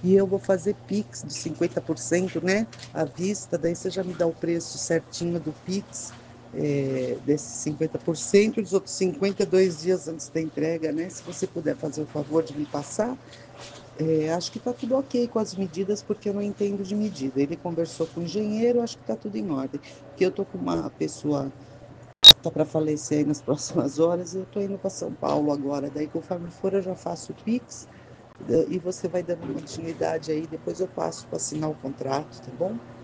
E eu vou fazer Pix de 50%, né? À vista, daí você já me dá o preço certinho do Pix, desses 50%, e os outros 52 dias antes da entrega, né? Se você puder fazer o favor de me passar, acho que está tudo ok com as medidas, porque eu não entendo de medida. Ele conversou com o engenheiro, acho que está tudo em ordem. Porque eu estou com uma pessoa que está para falecer aí nas próximas horas, e eu estou indo para São Paulo agora. Daí, conforme for, eu já faço o Pix, e você vai dando continuidade aí, depois eu passo para assinar o contrato, tá bom?